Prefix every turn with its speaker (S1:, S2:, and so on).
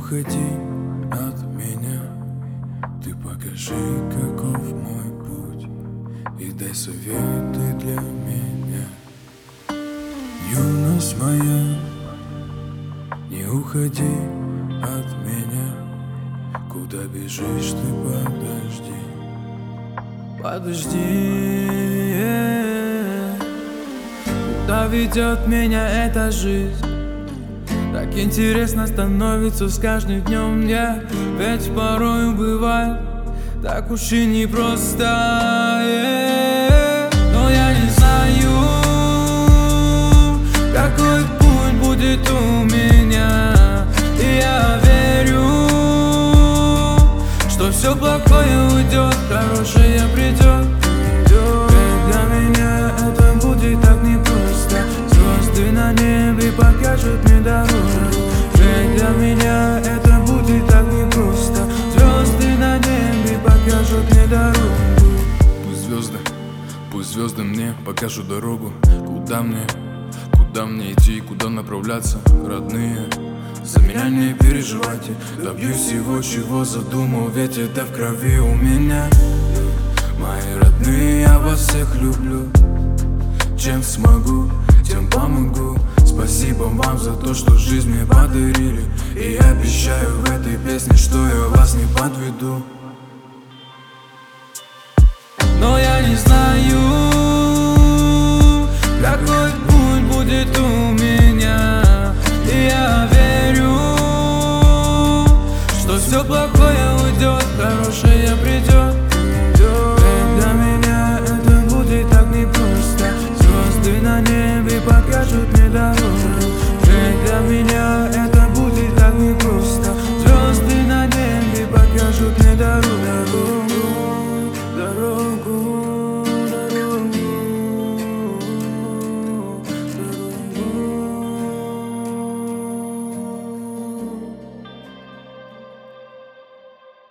S1: уходи от меня, ты покажи, каков мой путь, и дай советы для меня. Юность моя, не уходи от меня, куда бежишь ты, подожди, подожди. Куда ведет меня эта жизнь? Так интересно становится с каждым днем мне, ведь порою бывает так уж и непросто. Но я не знаю, какой путь будет у меня, и я верю, что все плохое уйдет, хорошее придет. Ведь для меня это будет так непросто. Звезды на небе покажут мне дорогу. Ведь для меня это будет так непросто. Звезды на небе покажут мне дорогу. Пусть звезды мне покажут дорогу. Куда мне идти, куда направляться, родные? За меня не переживайте, добьюсь всего, чего задумал, ведь это в крови у меня. Мои родные, я вас всех люблю. Чем смогу, тем помогу. Спасибо вам за то, что жизнь мне подарили. И обещаю в этой песне, что я вас не подведу. Но я не знаю,